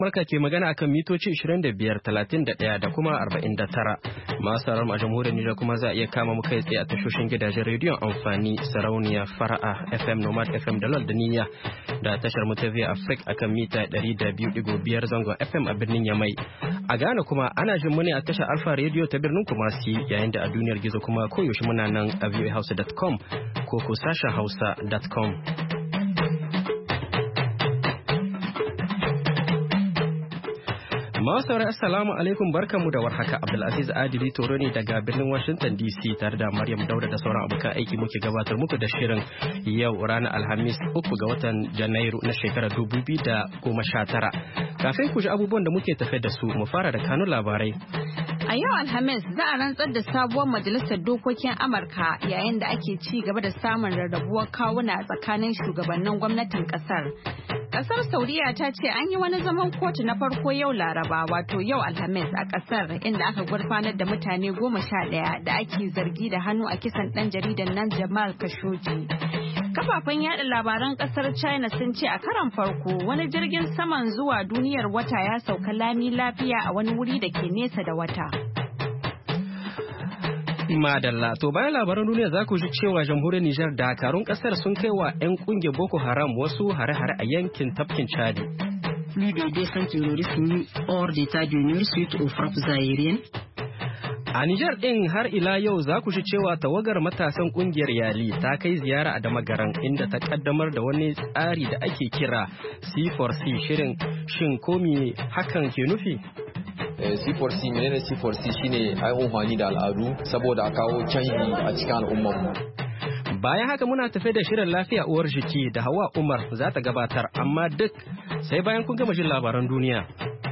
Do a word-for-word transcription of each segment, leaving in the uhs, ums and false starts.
Amurka ke magana akan mitoci ishirin da biyar, talatin da ɗaya da kuma arba'in da tara. Masu sauran a jamhuriyar Nijar kuma za a iya kama mu kai tsaye a tashoshin gidajen rediyon amfani sarauniya fara'a F M Nomad F M da Lol da Niyya da tashar mu ta Via Africa akan mita ɗari da biyu ɗigo biyar zangon F M a birnin Yamai. A Ghana kuma ana jin mu ne a tashar Alfa Radio ta birnin Kumasi yayin da a duniyar gizo kuma koyaushe muna nan a voa hausa dot com ko ko sashen hausa dot com. Masu saurari assalamu alaikum barkanmu da warhaka. Abdulaziz Adili Toro ne daga birnin Washington D C tare da Maryam Dauda da sauran abokan aiki muke gabatar muku da shirin yau ranar Alhamis uku ga watan Janairu na shekarar dubu biyu da goma sha tara. Kafin ku ji abubuwan da muke tafe da su mu fara da kanun labarai. A yau Alhamis za a rantsar da sabuwar majalisar dokokin Amurka yayin da ake ci gaba da samun rarrabuwar kawuna tsakanin shugabannin gwamnatin kasar. Kasar Saudiya ta ce an yi wani zaman kotu na farko yau Laraba wato yau Alhamis a kasar inda aka gurfanar da mutane goma sha ɗaya da ake zargi da hannu a kisan ɗan jaridan nan Jamal Khashoggi. Kafafen yada labaran kasar China sun ce a karon farko wani jirgin saman zuwa duniyar wata ya sauka lami lafiya a wani wuri da ke nesa da wata. Madalla, to bayan labaran duniya za ku ji cewa jamhuriyar Nijar dakarun kasar sun kai wa 'yan kungiyar Boko Haram wasu hare-hare a yankin tafkin Chadi. Plus de deux cents terroristes mis hors d'état de nuire suite aux frappes aériennes. A Nijar ɗin har ila yau za ku ji cewa tawagar matasan kungiyar Yali ta kai ziyara a Damagaran inda ta kaddamar da wani tsari da ake kira C four C shirin shin komi hakan ke nufi? C four C menene C four C shine ai amfani da al'adu saboda a kawo canji a cikin al'ummar mu. Bayan haka muna tafe da shirin lafiya uwar jiki da Hawa Umar za ta gabatar amma duk sai bayan kun gama jin labaran duniya.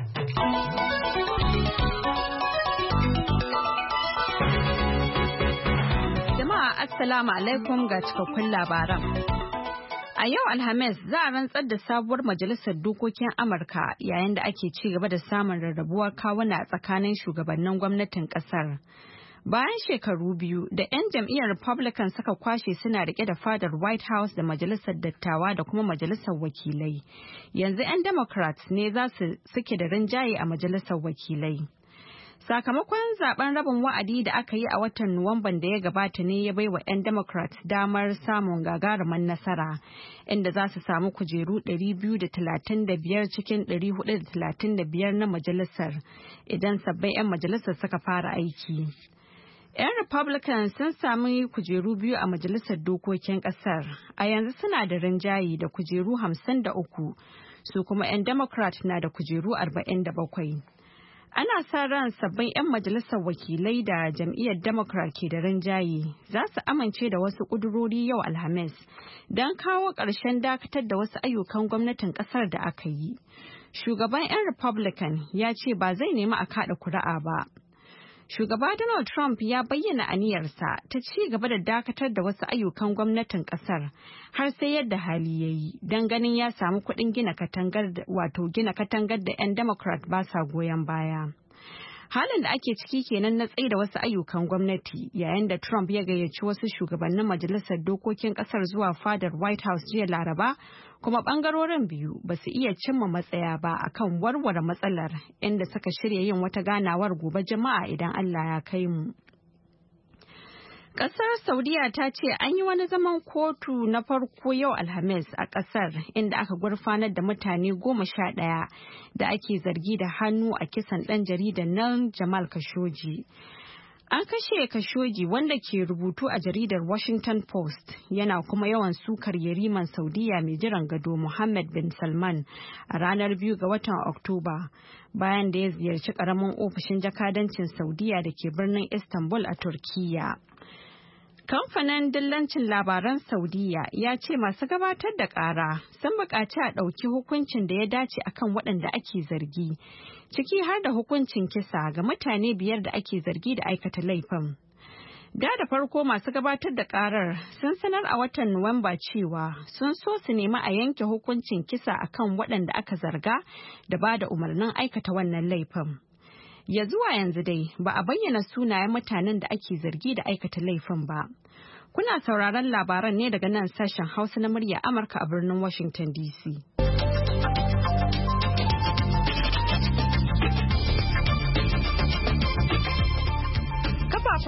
Jama'a assalamu alaikum ga cikakkun labaran. A yau Alhamis za a rantsar da sabuwar majalisar dokokin Amurka yayin da ake ci gaba da samun rarrabuwar kawuna tsakanin shugabannin gwamnatin kasar. Bayan shekaru biyu da 'yan jam'iyyar Republican suka kwashe suna rike da fadar White House da majalisar dattawa da kuma majalisar wakilai. Yanzu 'yan Democrats ne za su suke da rinjaye a majalisar wakilai. Sakamakon zaben rabin wa'adi da aka yi a watan Nuwamban da ya gabata ne ya baiwa 'yan Democrats damar samun gagarumin nasara, inda za su samu kujeru ɗari biyu da talatin da biyar cikin ɗari hudu da talatin da biyar na majalisar idan sabbin 'yan majalisar suka fara aiki. 'Yan Republican sun sami kujeru biyu a majalisar dokokin kasar, a yanzu suna da rinjaye da kujeru hamsin da uku, su kuma 'yan Democrat na da kujeru arba'in da bakwai. Ana sa ran sabbin 'yan majalisar wakilai da jam'iyyar Democrat ke da rinjaye za su amince da wasu ƙudurori yau Alhamis don kawo ƙarshen dakatar da wasu ayyukan gwamnatin ƙasar da aka yi. Shugaban 'yan Republican ya ce ba zai nemi a kaɗa kuri'a ba. Shugaba Donald Trump ya bayyana aniyarsa ta ci gaba da dakatar da wasu ayyukan gwamnatin kasar har sai yadda hali ya yi don ganin ya samu kuɗin gina katangar wato gina katangar da 'yan Democrat ba sa goyon baya. Halin da ake ciki kenan na tsaida wasu ayyukan gwamnati yayin da Trump ya gayyaci wasu shugabannin majalisar dokokin kasar zuwa fadar White House jiya Laraba, kuma bangarorin biyu ba su iya cimma matsaya ba akan warware matsalar inda suka shirya yin wata ganawar gobe Juma'a idan Allah ya kai mu. Kasar Saudiya ta ce an yi wani zaman kotu na farko yau Alhamis a kasar inda aka gurfanar da mutane goma sha ɗaya da ake zargi da hannu a kisan ɗan jaridan nan Jamal Khashoggi. An kashe Khashoggi wanda ke rubutu a jaridar Washington Post yana kuma yawan sukar yariman Saudiya mai jiran gado Mohammed bin Salman a ranar biyu ga watan Oktoba bayan da ya ziyarci ƙaramin ofishin jakadancin Saudiya da ke birnin Istanbul a Turkiyya. Kamfanin dillancin labaran Saudiya ya ce masu gabatar da ƙara sun buƙaci a ɗauki hukuncin da ya dace akan waɗanda ake zargi, ciki har da hukuncin kisa ga mutane biyar da ake zargi da aikata laifin. Da da farko masu gabatar da ƙarar sun sanar a watan Nuwamba cewa sun so su nemi a yanke hukuncin kisa akan waɗanda aka zarga da ba da umarnin aikata wannan laifin. Ya zuwa yanzu dai ba a bayyana sunayen mutanen da ake zargi da aikata laifin ba. Kuna sauraron labaran ne daga nan sashen Hausa na murya Amurka a birnin Washington D C.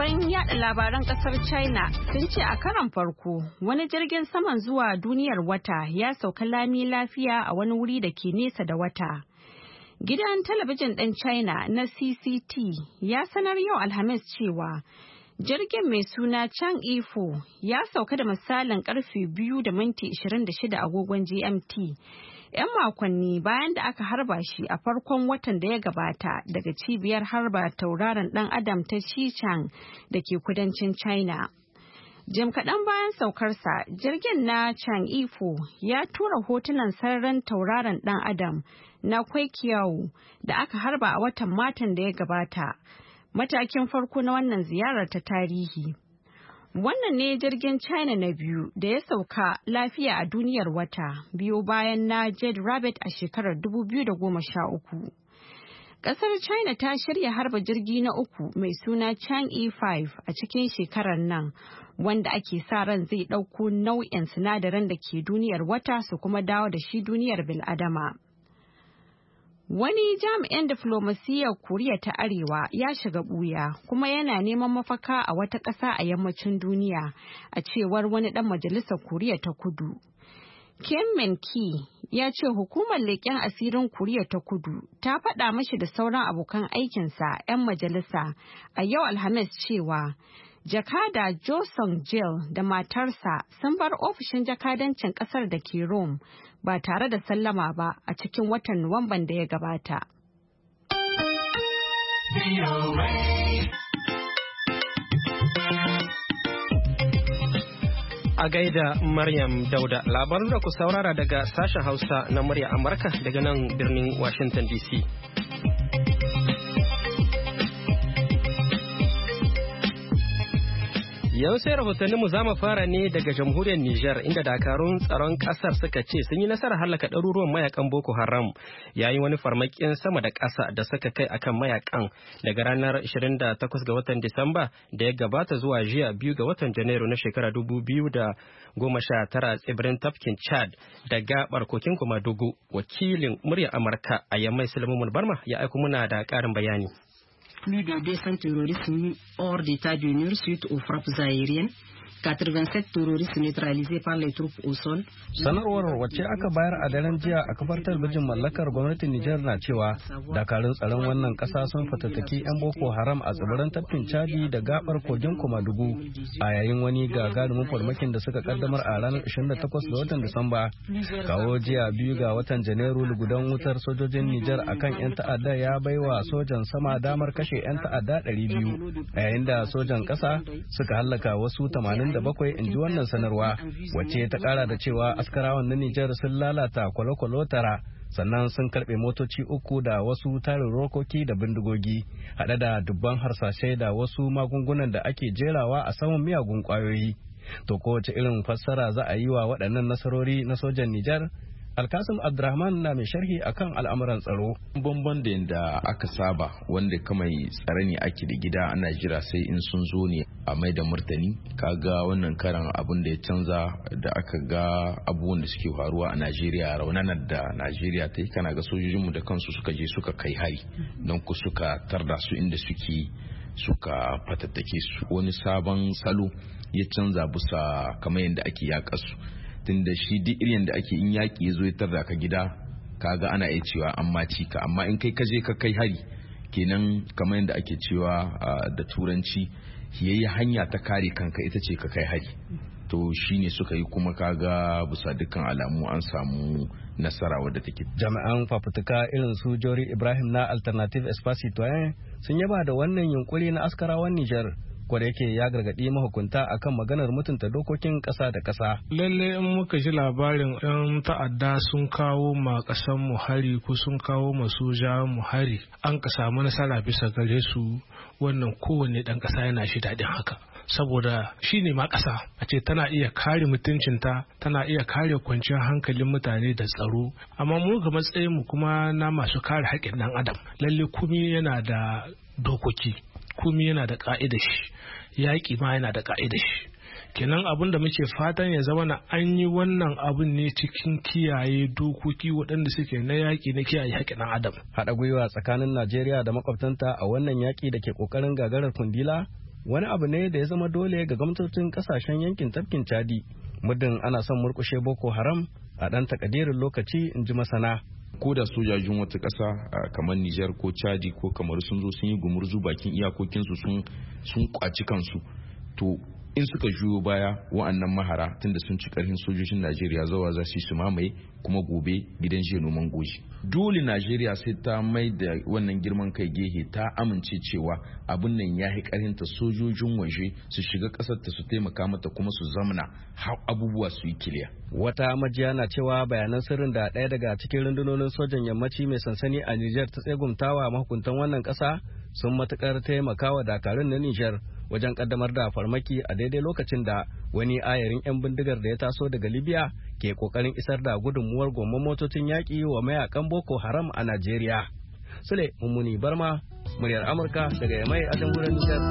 kafafen yada labaran kasar China sun ce a karon farko wani jirgin saman zuwa duniyar wata ya sauka lami lafiya a wani wuri da ke nesa da wata. Gidan talabijin ɗin China na C C T ya sanar yau Alhamis cewa jirgin mai suna Chang'e four ya sauka da misalin karfe biyu da minti ishirin da shida agogon G M T. 'Yan makonni bayan da aka harba shi a farkon watan da ya gabata daga cibiyar harba tauraron dan adam ta Xichang da ke kudancin China. Jim kaɗan bayan saukarsa, jirgin na Chang'e four ya tura hotunan sararin tauraron dan adam na Kwaikiao da aka harba a watan Matan da ya gabata. Matakin farko na wannan ziyarar ta tarihi. Wannan ne jirgin China na biyu da ya sauka lafiya a duniyar wata biyo bayan na Jade Rabbit a shekarar dubu biyu da goma sha uku. Kasar China ta shirya harba jirgi na uku mai suna Chang'e five a cikin shekarar nan, wanda ake sa ran zai ɗauko nau'in sinadaran da ke duniyar wata su kuma dawo da shi duniyar bil'adama. Wani jami'in diflomasiyyar Koriya ta Arewa ya shiga ɓuya kuma yana neman mafaka a wata ƙasa a yammacin duniya, a cewar wani ɗan majalisar Koriya ta Kudu. Kim Min-ki ya ce hukumar leƙen asirin Koriya ta Kudu ta faɗa mashi da sauran abokan aikinsa 'yan majalisa a yau Alhamis cewa Jakada Jo Sung-jil da matarsa sun bar ofishin jakadancin kasar da ke Rome ba tare da sallama ba a cikin watan Nuwamban da ya gabata. A gaida Maryam Dauda, labarin da ku saurara daga sashen Hausa na murya Amurka daga nan birnin Washington D C. Yau sai rahotanninmu za mu fara ne daga jamhuriyar Nijar, inda dakarun tsaron kasar suka ce sun yi nasarar halaka ɗaruruwan mayakan Boko Haram yayin wani farmakin sama da ƙasa da suka kai akan mayakan daga ranar ishirin da takwas ga watan Disamba da ya gabata zuwa jiya biyu ga watan Janairu na shekara dubu biyu da goma sha tara tsibirin tafkin Chad da gabar kokin Kumadugu. Wakilin muryar Amurka a Yammai Sulaiman Barma ya aiko muna da ƙarin bayani. Plus de deux cents terroristes mis hors d'état de nuire suite aux frappes aériennes. quatre-vingt-sept terroristes neutralisés par les troupes au sol. Sanarwar wacce aka bayar a daren jiya a kafar talabijin mallakar gwamnatin Nijar na cewa dakarun tsaron wannan kasa sun fatattaki 'yan Boko Haram a tsibiran tafkin Chadi da gabar kogin Kumadugu a yayin wani gagarumin farmakin da suka kaddamar a ranar ishirin da takwas ga watan Disamba. Kawo jiya biyu ga watan Janairu lugudan wutar sojojin Nijar akan 'yan ta'adda ya baiwa sojan sama damar kashe 'yan ta'adda ɗari biyu a yayin da sojan ƙasa suka hallaka wasu tamanin da bakwai in ji wannan sanarwa, wacce ta kara da cewa askarawan na Nijar sun lalata kwale-kwale tara, sannan sun karbe motoci uku da wasu tarin rokoki da bindigogi hade da dubban harsashai da wasu magungunan da ake jerawa a saman miyagun kwayoyi. To kowace irin fassara za a yi wa waɗannan nasarori na sojan Nijar? Alkasim Abdurrahman na mai sharhi akan al'amuran tsaro. Bamban da yadda aka saba wanda kamai tsare ne ake da gida ana jira sai in sun zo ne a mai da martani. Kaga wannan karan abin da ya canza da aka ga abubuwan da suke faruwa a Najeriya, raunanar da Najeriya ta yi, kana ga sojojinmu da kansu suka je suka kai hari don ku suka tarda su inda suke suka fatattake su. Wani sabon salo ya canza bisa kamar yadda ake yaƙasu. Tunda shi duk irin da ake in yaƙi ya zo ya tarda ka gida, kaga ana iya cewa an maci ka, amma in kai kaje ka kai hari kenan kamar yadda ake cewa da turanci yayi hanya ta kare kanka ita ce ka kai hari. To shine suka yi kuma kaga bisa dukkan alamu an samu nasara wadda take. Jami'an fafutuka irin su Jori Ibrahim na Alternative Espace Citoyen sun yaba da wannan yunkuri na askarawan Nijar. Kwada yake ya gargaɗi mahukunta akan maganar mutunta dokokin ƙasa da ƙasa. Lalle in muka ji labarin yan ta'adda sun kawo ma ƙasan mu hari ko sun kawo ma soja mu hari, an ka samu nasara bisa gare su, wannan kowanne ɗan ƙasa yana shi daɗin haka. Saboda shi ne ma ƙasa a ce tana iya kare mutuncinta, tana iya kare kwanciyar hankalin mutane da tsaro, amma mu ga matsayin mu kuma na masu kare haƙƙin ɗan adam, lalle kumi yana da dokoki, kumi yana da ƙa'idar shi, yaƙi ma yana da ƙa'idar shi. Kenan abin da muke fatan ya zama na an yi wannan abin ne cikin kiyaye dokoki waɗanda suke na yaƙi na kiyaye haƙƙin ɗan adam. Haɗa gwiwa tsakanin Najeriya da makwabtanta a wannan yaƙi da ke ƙoƙarin gagarar kundila wani abu ne da ya zama dole ga gwamnatocin kasashen yankin tafkin Chadi muddin ana son murkushe Boko Haram a ɗan takadirin lokaci, in ji masana. Ko da sojojin wata ƙasa kamar Nijar ko Chadi ko kamar sun zo sun yi gumurzu bakin iyakokinsu sun sun kwaci kansu, to in suka juyo baya wa'annan mahara tunda sun ci karfin sojojin Najeriya zawa za su su mamaye kuma gobe gidan je noman goji. Dole Najeriya sai ta mai da wannan girman kai gehe, ta amince cewa abin nan ya yi karhinta, sojojin waje su shiga kasar ta su taimaka mata kuma su zamana har abubuwa su yi kiliya. Wata majiya na cewa bayanan sirrin da ɗaya daga cikin rundunonin sojan yammaci mai sansani a Nijar ta tsegumtawa mahukuntan wannan ƙasa sun matukar taimakawa dakarun na Nijar wajen kaddamar da farmaki a daidai lokacin da wani ayarin 'yan bindigar da ya taso daga Libya ke kokarin isar da gudunmuwar gomman motocin yaƙi wa mayakan Boko Haram a Najeriya. Sule Mummuni Barma, muryar Amurka daga Yamai a jamhuriyar Nijar.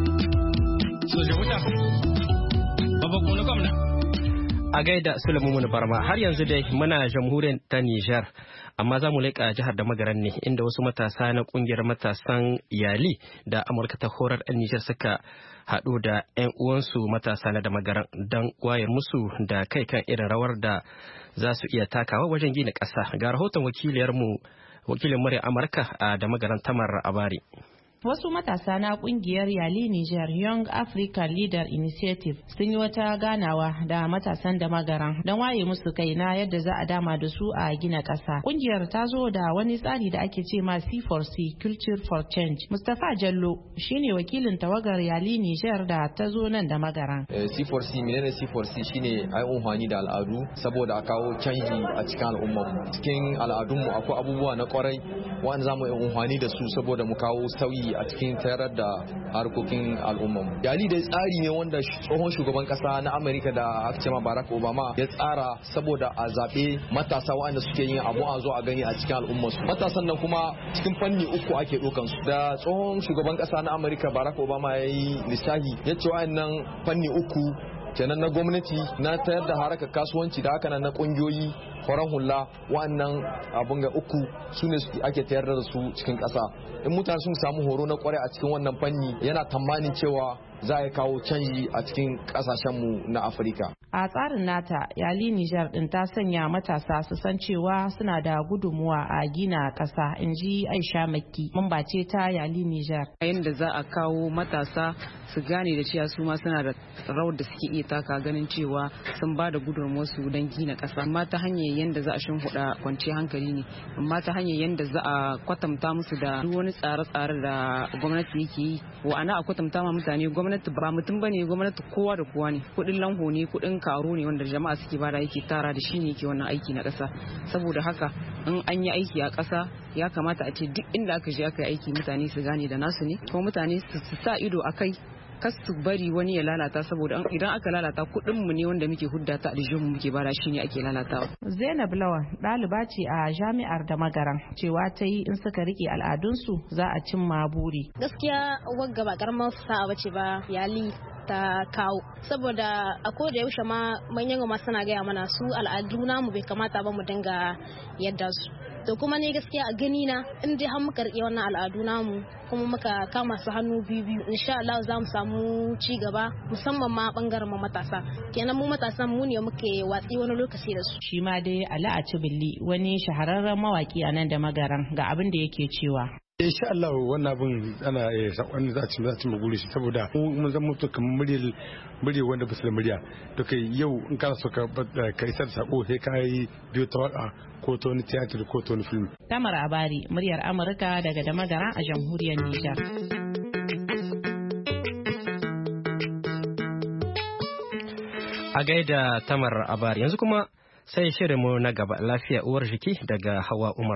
A gaida Sule Mummuni Barma, har yanzu dai muna jamhuriyar ta Nijar. Amma za mu leƙa jihar da magaran ne inda wasu matasa na ƙungiyar matasan iyali da Amurka ta horar 'yan Nijar suka haɗu da 'yan uwansu matasa na da magaran don wayar musu da kai kan irin rawar da za su iya takawa wajen gina ƙasa. Ga rahoton wakiliyarmu wakilin murya Amurka a da magaran Tamar Abari. Wasu matasa na kungiyar Yali Niger Young African Leader Initiative sun yi wata ganawa da matasan da magaran don waye musu kai na yadda za a dama da su a gina ƙasa. Kungiyar ta zo da wani tsari da ake ce ma C four C Culture for Change. Mustapha Jallo shine wakilin tawagar Yali Niger da ta zo nan da magaran. C four C menene C four C shine ai umhani da al'adu saboda a kawo canji a cikin al'ummar mu. Cikin al'adunmu akwai abubuwa na kwarai wanda zamu yi umhani da su saboda mu kawo sauyi a cikin tayar da harkokin al'ummar. Yali dai tsari ne wanda tsohon shugaban kasa na Amerika da aka ce ma Barack Obama ya tsara saboda a zaɓe matasa waɗanda suke yin abu a zo a gani a cikin al'ummar su. Matasan nan kuma cikin fanni uku ake ɗaukan su. Da tsohon shugaban kasa na Amerika Barack Obama ya yi lissafi ya ce waɗannan fanni uku kenan na gwamnati na tayar da harakar kasuwanci da haka na kungiyoyi horon hula wa'annan abun ga uku su ne ake tayar da su cikin ƙasa. In mutane sun samu horo na kwarai a cikin wannan fanni yana tamanin cewa za a kawo canji a cikin kasashenmu na Afirka. A tsarin nata, Yali Nijar din ta sanya matasa su san cewa suna da gudunmuwa a gina ƙasa, in ji Aisha Makki, mamba ce ta Yali Nijar. Yanda za a kawo matasa su gane da cewa su ma suna da rawar da suke iya taka ganin cewa sun ba da gudunmuwarsu don gina ƙasa. Amma ta hanyar yanda za a shimfiɗa kwanciyar hankali ne, amma ta hanyar yanda za a kwatanta musu da duk wani tsare-tsare da gwamnati yake yi. Wa'ana a kwatanta ma mutane gwamnati ba mutum bane, gwamnati kowa da kowa ne, kudin lanho ne, kudin karo ne wanda jama'a suke bada yake tara da shi ne yake wannan aiki na ƙasa. Saboda haka in an yi aiki a ƙasa ya kamata a ce duk inda aka je aka yi aiki mutane su gane da nasu ne, kuma mutane su sa ido a kai, kas su bari wani ya lalata, saboda idan aka lalata kudin mu ne wanda muke hudda ta aljihun muke bada shi ne ake lalatawa. Zainab Lawan ɗaliba ce a jami'ar da magaran, cewa ta yi in suka rike al'adunsu za a cimma buri. Gaskiya wagga ba karamar sa'a bace ba Yali ta kawo, saboda a koda yaushe ma manyan goma suna gaya mana su al'adu namu bai kamata ba mu dinga yadda su. To kuma ne gaskiya a gani na in dai har muka rike wannan al'adu namu kuma muka kama su hannu biyu biyu insha Allah za mu samu ci gaba, musamman ma bangaren mu matasa. Kenan mu matasan mu ne muke watsi wani lokaci da su. Shi ma dai Ali Atibilli wani shahararren mawaki a nan da magaran ga abin da yake cewa. Insha Allah wannan abin ana sakon za a ci za a ci maguri shi saboda mun zan mutu kamar muryar murya wanda ba su da murya to kai yau in kana so ka ka isar sako sai ka yi biyo ta waka ko ta wani tiyatar ko ta wani film. Tamar Abari, muryar Amurka daga Damagara a jamhuriyar Nijar. A gaida Tamar Abari, yanzu kuma sai shirinmu na gaba, lafiya uwar jiki daga Hawa Umar.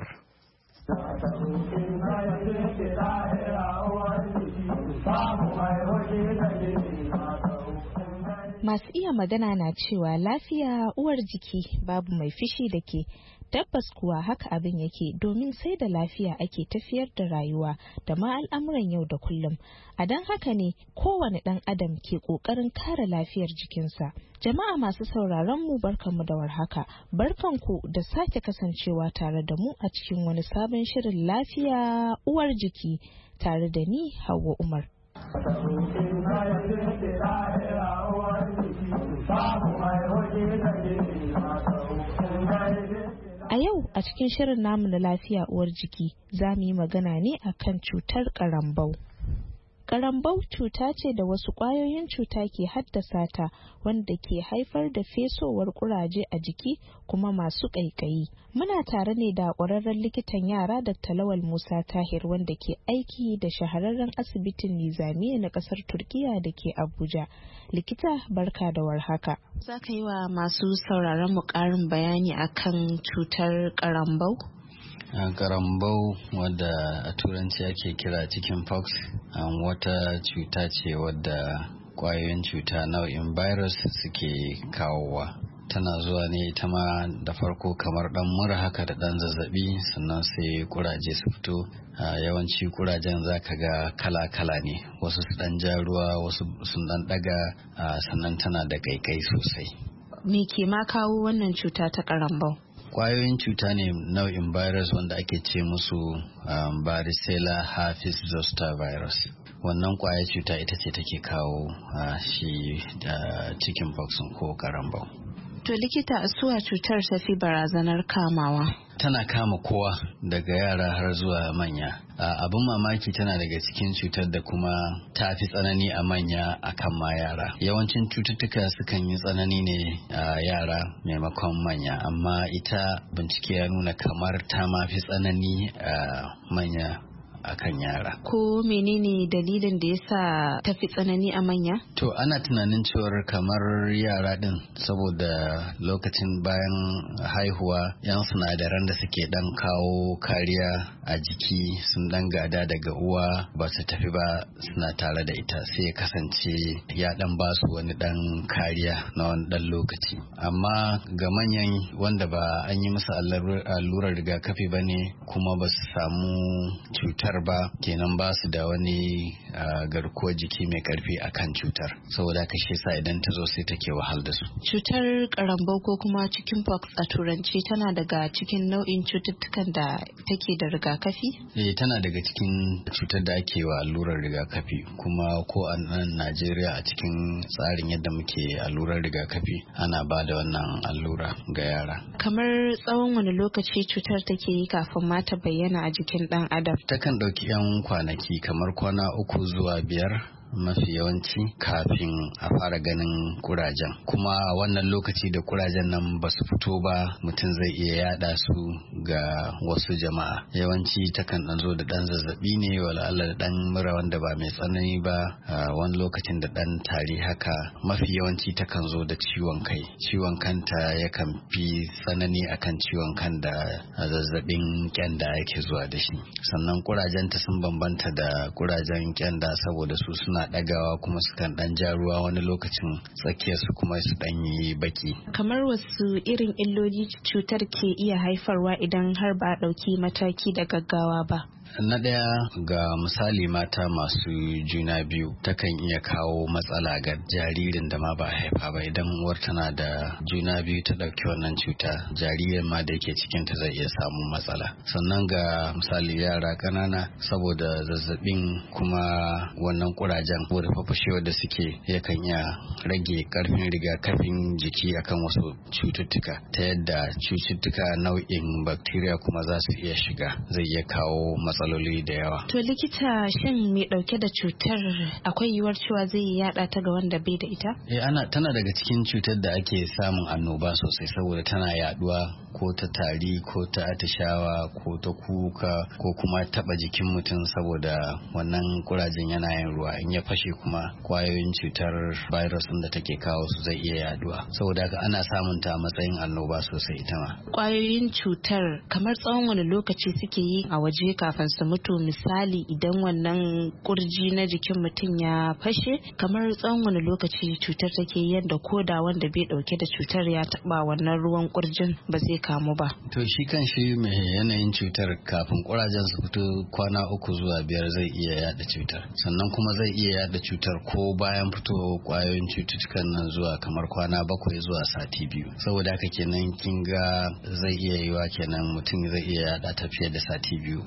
Masu iya magana na cewa lafiya uwar jiki, babu mai fishi da ke. Tabbas kuwa haka abin yake, domin sai da lafiya ake tafiyar da rayuwa da ma al'amuran yau da kullum. A don haka ne kowane ɗan adam ke ƙoƙarin kare lafiyar jikinsa. Jama'a masu sauraron mu barkanmu da warhaka. Barkanku da sake kasancewa tare da mu a cikin wani sabon shirin lafiya uwar jiki tare da ni Hauwa Umar. A yau a cikin shirin namu na lafiya uwar jiki za mu yi magana ne akan cutar ƙarambau. Ƙarambau cuta ce da wasu ƙwayoyin cuta ke haddasa ta wanda ke haifar da fesowar ƙuraje a jiki kuma masu ƙaiƙayi. Muna tare ne da ƙwararren likitan yara Dakta Lawal Musa Tahir wanda ke aiki da shahararren asibitin Nizamiya na ƙasar Turkiya da ke Abuja. Likita barka da warhaka. Za ka yi wa masu sauraron mu ƙarin bayani akan cutar ƙarambau? Karambau wadda a turanci ake kira chicken pox wata cuta ce wadda kwayoyin cuta nau'in virus suke kawowa. Tana zuwa ne ita ma da farko kamar dan mura haka da dan zazzabi, sannan sai kuraje su fito. Yawanci kurajen zaka ga kala-kala ne, wasu su dan ja ruwa, wasu sun dan daga, sannan tana da kaikai sosai. Me ke ma kawo wannan cuta ta karambau? Kwayoyin cuta ne nau'in virus wanda ake ce musu um, varicella herpes zoster virus. Wannan kwayar cuta ita ce take kawo uh, shi da uh, chicken pox ko karambau. To likita, suwa cutar tafi barazanar kamawa? Tana kama kowa daga yara har zuwa manya. Uh, abin mamaki tana daga cikin cutar da kuma ta fi tsanani a manya akan ma yara. Yawancin cututtuka sukan yi tsanani ne a uh, yara maimakon manya, amma ita bincike ya nuna kamar ta ma fi tsanani a uh, manya akan yara. Ko menene dalilin da yasa tafi tsanani a manya? To ana tunanin cewar kamar yara din saboda lokacin bayan haihuwa yan sinadaran da suke dan kawo kariya a jiki sun dan gada daga uwa ba su tafi ba suna tare da ita, sai ya kasance ya dan ba su wani dan kariya na wani dan lokaci. Amma ga manyan wanda ba an yi musu allurar rigakafi ba ne kuma ba su samu cutar ba, kenan ba su da wani uh, garkuwar jiki mai karfi akan cutar, saboda haka shi yasa idan ta zo sai take wahal da su. Cutar karambau ko kuma chicken pox a turanci tana daga cikin nau'in cututtukan da take da rigakafi? Eh, tana daga cikin cutar da ake wa allurar rigakafi, kuma ko a nan Najeriya a cikin tsarin yadda muke allurar rigakafi ana ba da wannan allura ga yara. Kamar tsawon wani lokaci cutar take yi kafin ma ta bayyana a jikin dan adam? Takan ɗauki 'yan kwanaki kamar kwana uku zuwa biyar mafi yawanci kafin a fara ganin kurajen, kuma wannan lokaci da kurajen nan ba su fito ba mutum zai iya yada su ga wasu jama'a. Yawanci takan dan zo da dan zazzabi ne, wala Allah da dan mura wanda ba mai tsanani ba, wani lokacin da dan tari haka. Mafi yawanci takan zo da ciwon kai, ciwon kanta yakan fi tsanani akan ciwon kan da zazzabin kyanda yake zuwa da shi. Sannan kurajenta sun bambanta da kurajen kyanda saboda su suna suna ɗagawa kuma sukan ɗan ja ruwa, wani lokacin tsakiyar su kuma su ɗan yi baki. Kamar wasu irin illoli cutar ke iya haifarwa idan har ba a ɗauki mataki da gaggawa ba? Na ɗaya, ga misali mata masu juna biyu takan iya kawo matsala ga jaririn da ma ba haifa ba. Idan uwar tana da juna biyu ta ɗauki wannan cuta, jaririn ma da yake cikinta zai iya samun matsala. Sannan ga misali yara ƙanana, saboda zazzabin kuma wannan kurajen ko da fafashewar da suke, yakan iya rage ƙarfin rigakafin jiki akan wasu cututtuka, ta yadda cututtuka nau'in bacteria kuma za su iya shiga, zai iya kawo matsala matsaloli da yawa. To likita, shin mai dauke da cutar akwai yiwuwar cewa zai yi yada ta ga wanda bai da ita? Eh, ana tana daga cikin cutar da ake samun annoba sosai saboda tana yaduwa ko ta tari ko ta atishawa ko ta kuka ko kuma taba jikin mutum, saboda wannan kurajen yana yin ruwa, in ya fashe kuma kwayoyin cutar virus da take kawo su zai iya yaduwa, saboda haka ana samun ta a matsayin annoba sosai ita ma. Kwayoyin cutar kamar tsawon wani lokaci suke yi a waje kafin su mutu? Misali, idan wannan kurji na jikin mutum ya fashe, kamar tsawon wani lokaci cutar take yadda koda wanda bai dauke da cutar ya taba wannan ruwan kurjin ba zai kamu ba? To shi kan shi mai yanayin cutar kafin kurajen su fito kwana uku zuwa biyar zai iya yada cutar, sannan kuma zai iya yada cutar ko bayan fito kwayoyin cututtukan nan zuwa kamar kwana bakwai zuwa sati biyu. Saboda haka kenan kin ga zai iya yiwa kenan mutum zai iya yada ta fiye da sati biyu. Dan akwai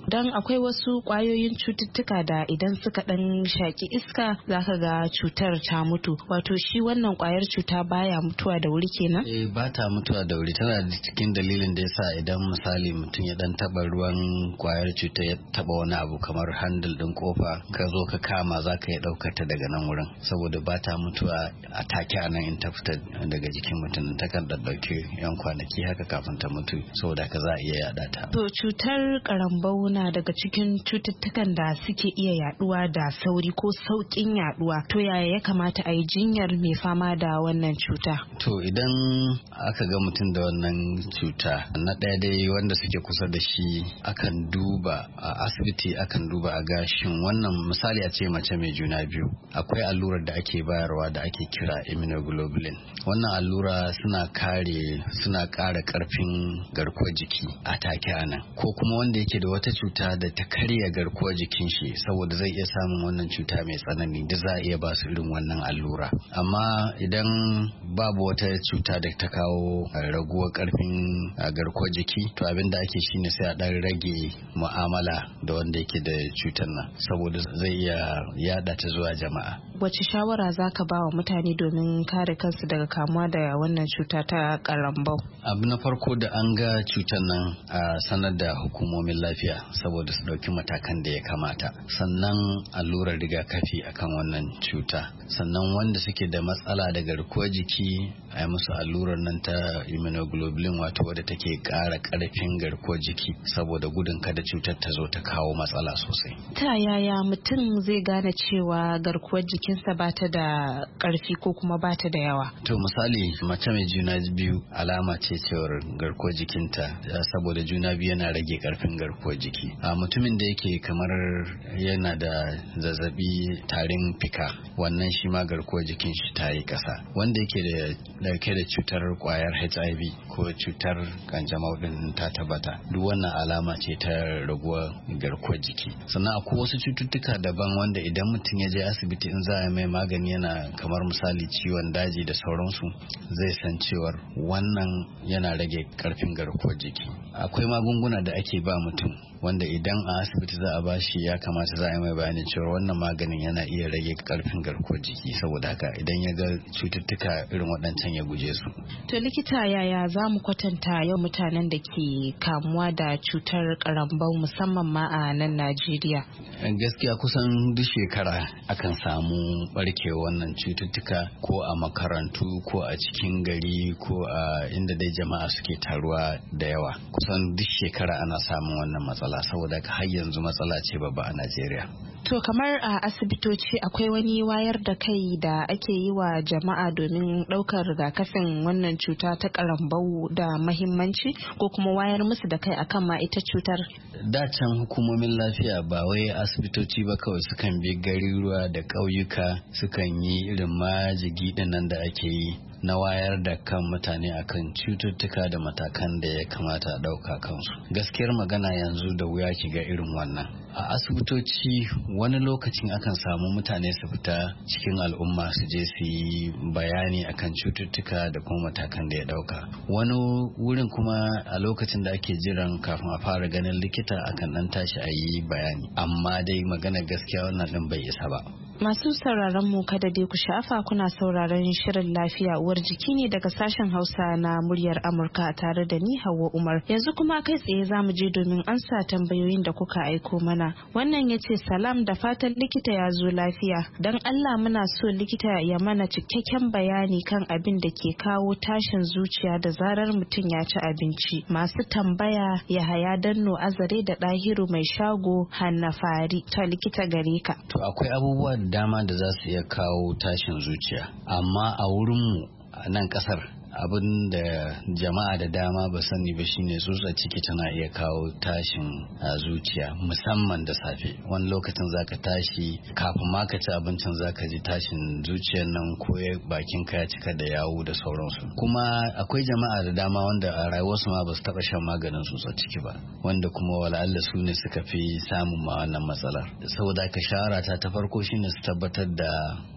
akwai wasu kwayoyin cututtuka da idan suka dan shaki iska zaka ga cutar ta mutu, wato shi wannan kwayar cuta baya mutuwa da wuri kenan? Eh, ba ta mutuwa da wuri. Tana da cikin dalilin da yasa idan misali mutum ya dan taba ruwan kwayar cuta ya taba wani abu kamar handle din kofa ka zo ka kama zaka iya daukar ta daga nan wurin, saboda ba ta mutuwa a take a nan in ta fita daga jikin mutum, ta kan dauke yan kwanaki haka kafin ta mutu, saboda ka za a iya yada ta. To cutar karambau na daga cikin cututtukan da suke iya yaduwa da sauri ko saukin yaduwa. To yaya ya kamata a yi jinyar mai fama da wannan cuta? To idan aka ga mutum da wannan cuta, na ɗaya dai wanda suke kusa da shi akan duba a asibiti, akan duba a gashin wannan misali a ce mace mai juna biyu, akwai allurar da ake bayarwa da ake kira immunoglobulin. Wannan allura suna kare suna ƙara ƙarfin garkuwar jiki a take anan, ko kuma wanda yake da wata cuta da ta karya garkuwar jikin shi saboda zai iya samun wannan cuta mai tsanani, da za a iya ba su irin wannan allura. Amma idan babu wata cuta da ta kawo raguwar ƙarfin garkuwar jiki, to abin da ake shine sai a dan rage mu'amala da wanda yake da cutar nan, saboda zai iya yada ta zuwa jama'a. Wace shawara zaka ba wa mutane domin kare kansu daga kamuwa da wannan cuta ta karambau? Abu na farko da an ga cutar nan a sanar da hukumomin lafiya saboda su dauki matakan da ya kamata. Sannan allurar rigakafi akan wannan cuta. Sannan wanda suke da matsala da garkuwar jiki a yi musu allurar nan ta immunoglobulin, wato wadda take ƙara ƙarfin garkuwar jiki saboda gudun kada cutar ta zo ta kawo matsala sosai. Ta yaya mutum zai gane cewa garkuwar jikinsa ba ta da ƙarfi ko kuma ba ta da yawa? To misali mace mai juna biyu alama ce cewar garkuwar jikinta, saboda juna biyu yana rage ƙarfin garkuwar jiki. A mutumin da yake kamar yana da zazzabi tarin fika, wannan shi ma garkuwar jikin shi ta yi ƙasa. Wanda yake da dauke da cutar kwayar H I V ko cutar kanjamau din ta tabbata, duk wannan alama ce ta raguwar garkuwar jiki. Sannan akwai wasu cututtuka daban wanda idan mutum ya je asibiti in za a mai magani yana kamar misali ciwon daji da sauransu, zai san cewar wannan yana rage karfin garkuwar jiki. Akwai magunguna da ake ba mutum wanda idan a asibiti za a bashi ya kamata za a yi mai bayanin cewa wannan maganin yana iya rage karfin garkuwar jiki, saboda haka idan ya ga cututtuka irin waɗancan ya guje su. To likita, yaya za mu kwatanta yau mutanen da ke kamuwa da cutar karambau musamman ma a nan Najeriya? Gaskiya kusan duk shekara akan samu barkewar wannan cututtuka, ko a makarantu ko a cikin gari ko a inda dai jama'a suke taruwa da yawa. Kusan duk shekara ana samun wannan matsala, saboda har yanzu matsala ce babba a Najeriya. To kamar a asibitoci akwai wani wayar da kai da ake yi wa jama'a domin ɗaukar rigakafin wannan cuta ta karambau da mahimmanci, ko kuma wayar musu da kai akan ma ita cutar? Da can hukumomin lafiya ba wai asibitoci ba kawai sukan bi garuruwa da ƙauyuka, sukan yi irin majigi din nan da ake yi na wayar da kan mutane akan cututtuka da matakan da ya kamata a ɗauka kansu. Gaskiyar magana yanzu da wuya ki ga irin wannan. A asibitoci wani lokacin akan samu mutane su fita cikin al'umma su je su yi bayani akan cututtuka da kuma matakan da ya ɗauka. Wani wurin kuma a lokacin da ake jiran kafin a fara ganin likita akan ɗan tashi a yi bayani. Amma dai magana gaskiya wannan ɗin bai isa ba. Masu sauraron mu kada dai ku shafa, kuna sauraron shirin lafiya uwar jiki ne daga sashen Hausa na muryar Amurka tare da ni Hauwa Umar. Yanzu kuma kai tsaye za mu je domin ansa tambayoyin da kuka aiko mana. Wannan ya ce salam, da fatan likita ya zo lafiya. Don Allah muna so likita ya mana cikakken bayani kan abin da ke kawo tashin zuciya da zarar mutum ya ci abinci. Masu tambaya Yahaya Danno Azare da Dahiru mai shago Hannafari. Ta likita gare ka. To akwai abubuwa dama da za su iya kawo tashin zuciya, amma a wurinmu a nan kasar abin da jama'a da dama ba sani ba shine tsutsar ciki tana iya kawo tashin zuciya, musamman da safe. Wani lokacin zaka tashi kafin ma ka ci abincin zaka ji tashin zuciyar nan, ko bakin ka ya cika da yawu da sauransu. Kuma akwai jama'a da dama wanda a rayuwarsu ma ba su taba shan maganin tsutsar ciki ba, wanda kuma wala'alla su ne suka fi samun ma wannan matsalar. Saboda ka shawara ta ta farko shine su tabbatar da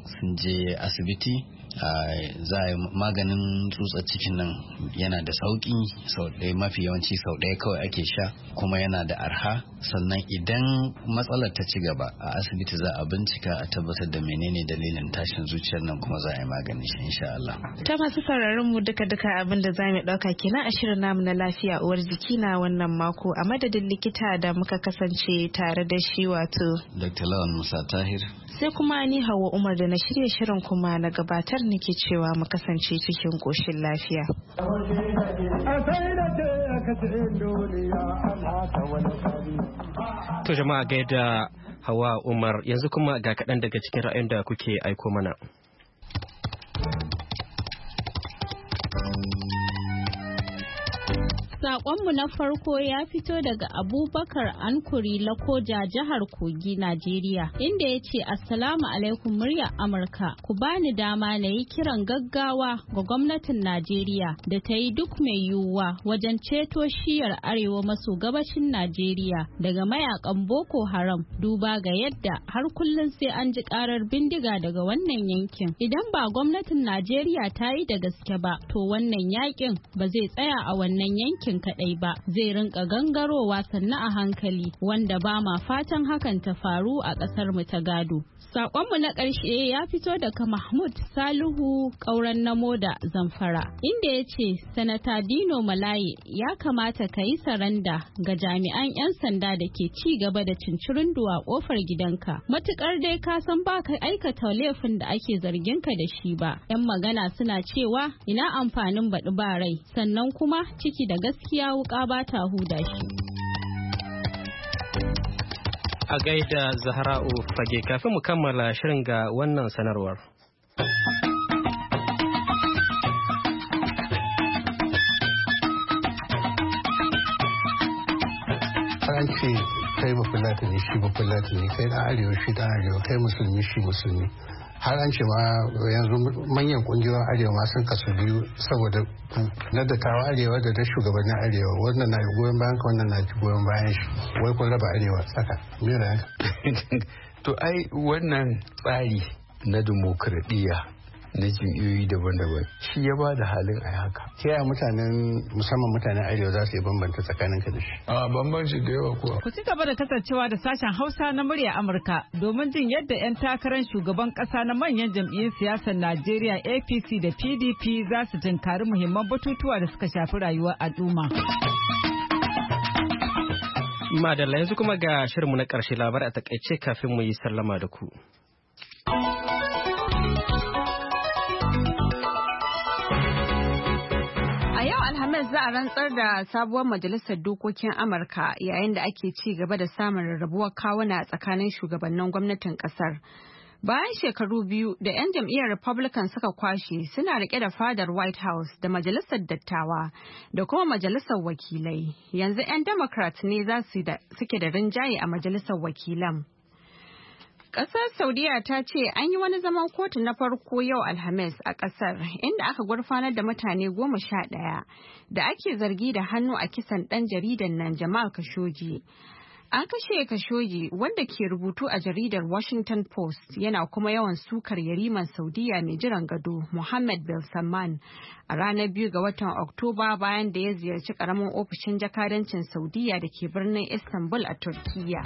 sun je asibiti za a yi maganin tsutsar cikin nan yana da sauki sau ɗaya, mafi yawanci sau ɗaya kawai ake sha kuma yana da arha. Sannan idan matsalar ta ci gaba a asibiti za a bincika a tabbatar da menene dalilin tashin zuciyar nan kuma za a yi magani shi insha Allah. Ta masu sauraron mu duka duka abin da za mu ɗauka kenan a shirin namu na lafiya uwar jiki na wannan mako, a madadin likita da muka kasance tare da shi wato Doctor Lawan Musa Tahir, sai kuma ni Hauwa Umar da na shirya shirin kuma na gabatar nake cewa mu kasance cikin koshin lafiya. To jama'a gaida Hawa Umar, yanzu kuma ga kaɗan daga cikin ra'ayin da kuke aiko mana. Saƙonmu na farko ya fito daga Abubakar Ankuri Lakoja, jihar Kogi, Najeriya, inda ya ce Assalamu alaikum muryar Amurka, ku bani dama na yi kiran gaggawa ga gwamnatin Najeriya da ta yi duk mai yiwuwa wajen ceto shiyar arewa maso gabashin Najeriya daga mayakan Boko Haram, duba ga yadda har kullum sai an ji karar bindiga daga wannan yankin. Idan ba gwamnatin Najeriya ta yi da gaske ba, to wannan yakin ba zai tsaya a wannan yankin kadai ba, zai rinka gangarowa sannu a hankali, wanda ba ma fatan hakan ta faru a kasar mu ta gado. Sakonmu na ƙarshe ya fito daga Mahmud Salihu Ƙauren Namoda, Zamfara, inda ya ce Sanata Dino Malaye ya kamata ka yi saranda ga jami'an 'yan sanda da ke ci gaba da cincirin duwa ƙofar gidanka. Matukar dai ka san ba ka aikata laifin da ake zargin ka da shi ba. 'Yan magana suna cewa ina amfanin baɗi ba rai, sannan kuma ciki da gaskiya wuƙa ba ta huda shi. A gaida Zahra'u Fage, kafin mu kammala shirin ga wannan sanarwar. An ce kai ba fulatani shi ba fulatani, kai da arewa shi da arewa, kai musulmi shi musulmi. Har an ce ma yanzu manyan kungiyoyin arewa ma sun kasu biyu saboda na dattawa arewa da da shugabannin arewa, wannan na goyon bayan ka, wannan na goyon bayan shi, wai kun raba arewa tsaka me da to ai wannan tsari na dimokuraɗiyya na jam'iyyoyi daban-daban shi ya ba da halin a haka. Ta yaya mutanen musamman mutanen arewa za su yi bambanta tsakanin ka da shi? A bambanci da yawa kuwa. Ku ci gaba da kasancewa da sashen Hausa na murya Amurka domin jin yadda 'yan takarar shugaban kasa na manyan jam'iyyun siyasar Najeriya A P C da P D P za su tunkari muhimman batutuwa da suka shafi rayuwar al'umma. Madalla, yanzu kuma ga shirinmu na ƙarshe, labarai a takaice kafin mu yi sallama da ku. Za a rantsar da sabuwar majalisar dokokin Amurka yayin da ake ci gaba da samun rarrabuwar kawuna a tsakanin shugabannin gwamnatin kasar. Bayan shekaru biyu da 'yan jam'iyyar Republican suka kwashe suna rike da fadar White House da majalisar dattawa da kuma majalisar wakilai, yanzu 'yan Democrat ne za su suke da rinjaye a majalisar wakilan. Ƙasar Saudiya ta ce an yi wani zaman kotu na farko yau Alhamis a ƙasar, inda aka gurfanar da mutane goma sha ɗaya da ake zargi da hannu a kisan ɗan jaridan nan Jamal Khashoggi. An kashe Khashoggi, wanda ke rubutu a jaridar Washington Post, yana kuma yawan sukar yariman Saudiya mai jiran gado Mohammed bin Salman a ranar biyu ga watan Oktoba, bayan da ya ziyarci ƙaramin ofishin jakadancin Saudiya da ke birnin Istanbul a Turkiyya.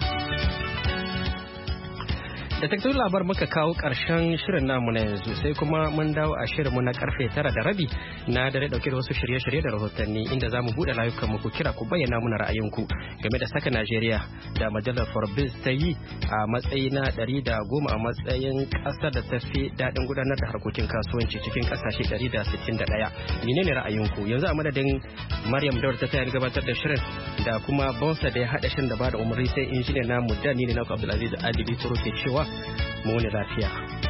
Da takardun labar muka kawo ƙarshen shirin namu na yanzu, sai kuma mun dawo a shirinmu na karfe tara da rabi na dare dauke da wasu shirye-shirye da rahotanni, inda za mu buɗe layukan mu ku kira ku bayyana muna ra'ayinku game da saka Najeriya da majalar Forbes ta yi a matsayi na ɗari da goma a matsayin ƙasar da ta fi daɗin gudanar da harkokin kasuwanci cikin ƙasashe ɗari da sittin da ɗaya. Menene ra'ayinku? Yanzu a madadin Maryam Daur ta tayar gabatar da shirin da kuma Bonsa da ya haɗa shirin da ba da umarni, sai injiniyan namu da ni ne na Abdulaziz Adili Turo ke cewa mu ne lafiya.